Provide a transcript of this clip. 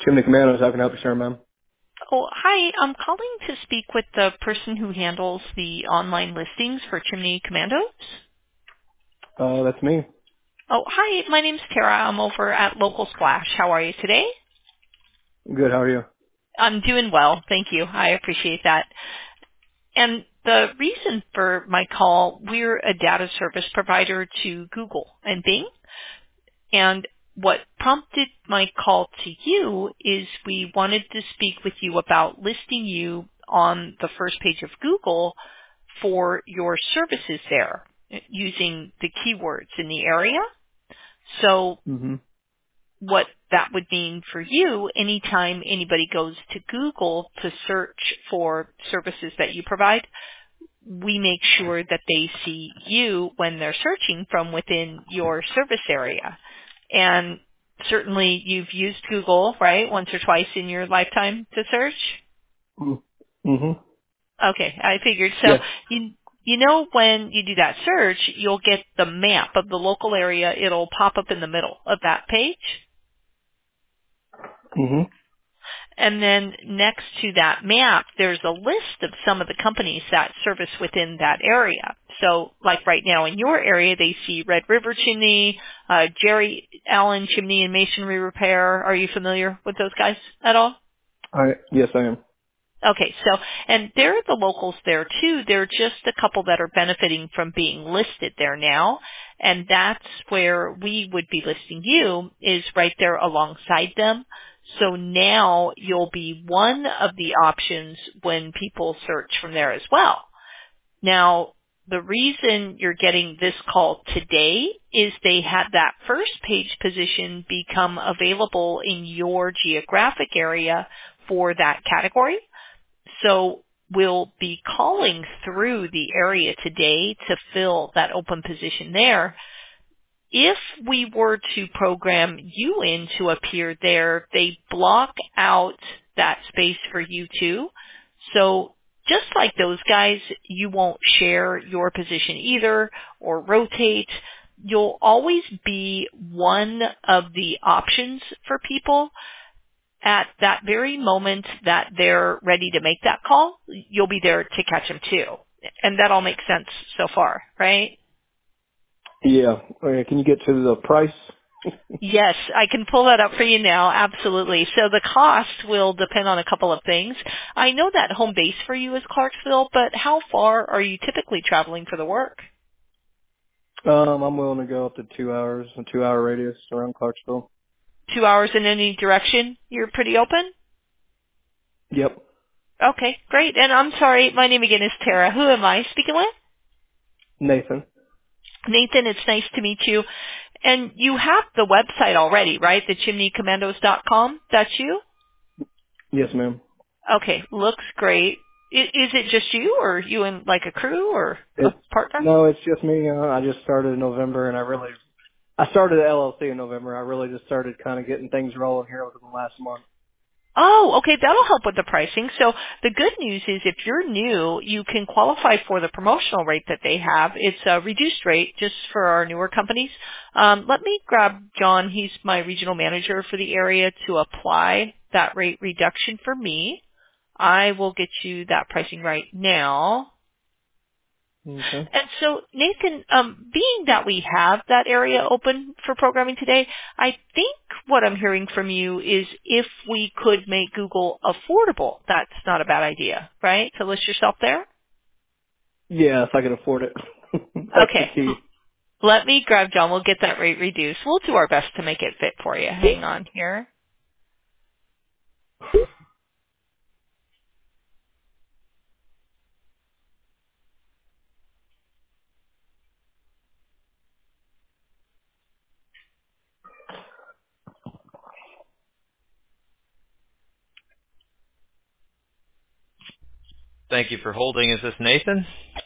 Chimney Commandos, how can I help you, sir, ma'am? Oh, hi. I'm calling to speak with the person who handles the online listings for Chimney Commandos. That's me. Oh, hi. My name's Tara. I'm over at Local Splash. How are you today? Good, how are you? I'm doing well. Thank you. I appreciate that. And the reason for my call, we're a data service provider to Google and Bing. And what prompted my call to you is we wanted to speak with you about listing you on the first page of Google for your services there using the keywords in the area. So Mm-hmm. what that would mean for you, anytime anybody goes to Google to search for services that you provide, we make sure that they see you when they're searching from within your service area. And certainly you've used Google, right, once or twice in your lifetime to search? Mm-hmm. Okay, I figured. So Yes. you know when you do that search, you'll get the map of the local area. It'll pop up in the middle of that page. Mm-hmm. And then next to that map, there's a list of some of the companies that service within that area. So like right now in your area, they see Red River Chimney, Jerry Allen Chimney and Masonry Repair. Are you familiar with those guys at all? Yes, I am. Okay, so, and there are the locals there too. There are just a couple that are benefiting from being listed there now, and that's where we would be listing you, is right there alongside them. So now you'll be one of the options when people search from there as well. Now, the reason you're getting this call today is they had that first page position become available in your geographic area for that category. So we'll be calling through the area today to fill that open position there. If we were to program you in to appear there, they block out that space for you too. So just like those guys, you won't share your position either or rotate. You'll always be one of the options for people. At that very moment that they're ready to make that call, you'll be there to catch them too. And that all makes sense so far, right? Yeah. Okay, can you get to the price? Yes, I can pull that up for you now. Absolutely. So the cost will depend on a couple of things. I know that home base for you is Clarksville, but how far are you typically traveling for the work? I'm willing to go up to 2 hours, a 2 hour radius around Clarksville. 2 hours in any direction? You're pretty open? Yep. Okay, great. And I'm sorry, my name again is Tara. Who am I speaking with? Nathan. Nathan, it's nice to meet you. And you have the website already, right? The chimneycommandos.com. That's you? Yes, ma'am. Okay, looks great. Is it just you, or you and like a crew or a It's, partner? no, it's just me. I just started in November and I started the LLC in November. I really just started kind of getting things rolling here within the last month. Oh, okay, that'll help with the pricing. So the good news is if you're new, you can qualify for the promotional rate that they have. It's a reduced rate just for our newer companies. Let me grab John. He's my regional manager for the area to apply that rate reduction for me. I will get you that pricing right now. Okay. And so, Nathan, being that we have that area open for programming today, I think what I'm hearing from you is if we could make Google affordable, that's not a bad idea, right? To list yourself there? Yeah, if I can afford it. That's the Okay. key. Let me grab John. We'll get that rate reduced. We'll do our best to make it fit for you. Hang on here. Thank you for holding. Is this Nathan?